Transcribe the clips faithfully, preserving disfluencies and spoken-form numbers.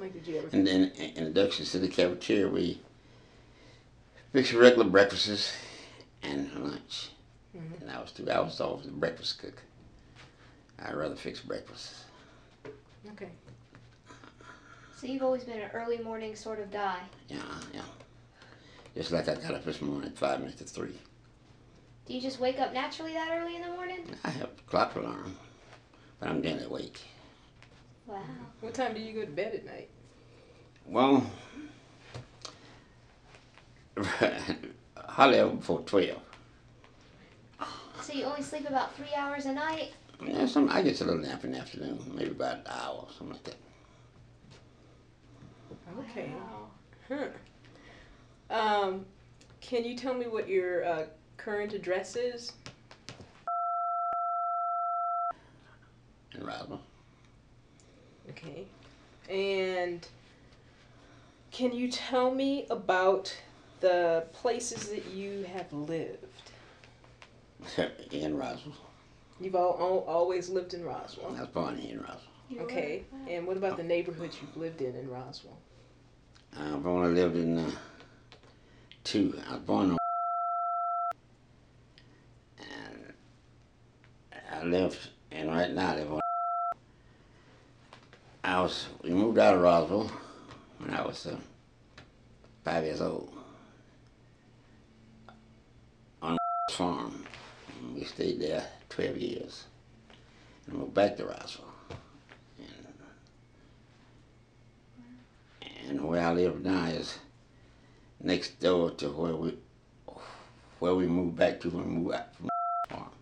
Like, did you ever? And then in the Dixie City cafeteria, we fix regular breakfasts and lunch. Mm-hmm. And I was too. I was always a breakfast cook. I'd rather fix breakfast. Okay. So you've always been an early morning sort of guy. Yeah, yeah. Just like I got up this morning at five minutes to three. Do you just wake up naturally that early in the morning? I have a clock alarm, but I'm generally awake. Wow. What time do you go to bed at night? Well, hardly ever before twelve. So you only sleep about three hours a night? Yeah, some I get a little nap in the afternoon, maybe about an hour, something like that. Okay. Wow. Huh. Um, can you tell me what your uh, current address is? In Roswell. Okay. And can you tell me about the places that you have lived? In Roswell. You've all, all always lived in Roswell. I was born here in Roswell. Okay. And what about the neighborhoods you've lived in in Roswell? I've only lived in uh, two. I was born on and I lived, and right now I live on. I was, we moved out of Roswell when I was uh, five years old on a farm. We stayed there twelve years and moved back to Roswell. And where I live now is next door to where we where we moved back to when we moved out from the farm.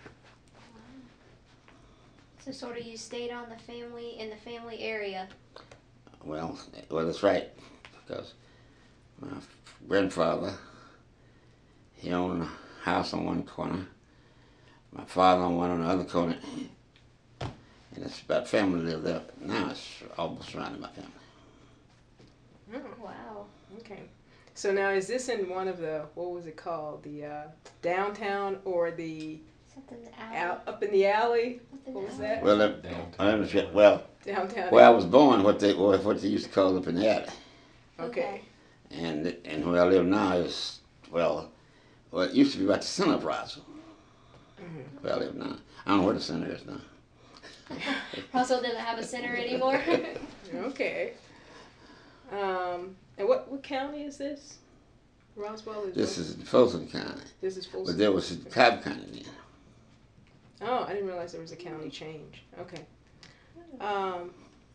So sort of you stayed on the family in the family area. Well, well, that's right, because my grandfather, he owned a house on one corner, my father on one on the other corner, and it's about family lived there. Now it's almost surrounded by family. Oh, wow. Okay. So now is this in one of the, what was it called, the uh, downtown or the Something alley. out, up in the alley? Up in What the was alley. that? Well, it, I understand. Well, Downtown. where I was born, what they what they used to call up in the alley, Okay. and and where I live now is well, well, it used to be about the center of Roswell. Mm-hmm. Where I live now, I don't know where the center is now. Roswell doesn't have a center anymore. Okay. Um, and what, what county is this? Roswell is This what? is Folsom County, This is but Folsom. there was Cobb County then. Oh, I didn't realize there was a county change. Okay. Um,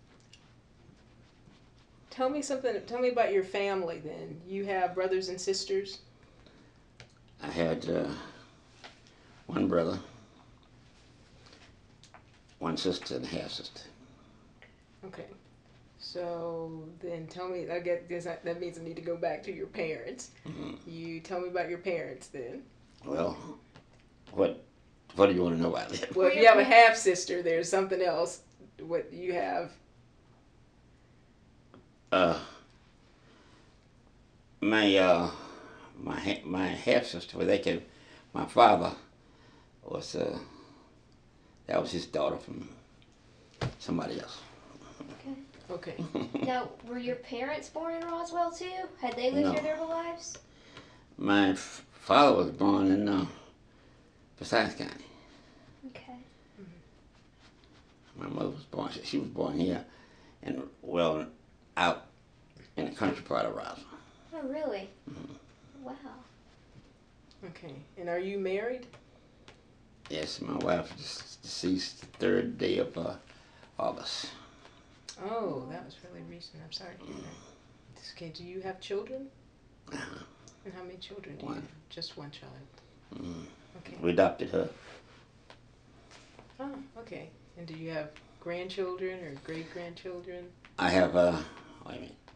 tell me something. Tell me about your family. Then you have brothers and sisters. I had uh, one brother, one sister, and a half sister. Okay. So then tell me. I get guess that, that means I need to go back to your parents. Mm-hmm. You tell me about your parents then. Well, what what do you want to know about that? Well, if you have a half sister, there's something else. What you have. Uh, my uh, my ha- my half sister, well, they came. My father was uh, that was his daughter from somebody else. Okay. Now, were your parents born in Roswell too? Had they lived No. here their whole lives? My f- father was born in uh, Forsyth County. Okay. My mother was born. She, she was born here, and well, out in the country part of Roswell. Oh, really? Mm-hmm. Wow. Okay. And are you married? Yes, my wife is deceased the third day of uh, August. Oh, that was really recent. I'm sorry to hear that. Okay, do you have children? Uh-huh. And how many children do One. you have? Just one child. Mm. Okay. We adopted her. Oh, okay. And do you have grandchildren or great grandchildren? I have, uh, wait a minute.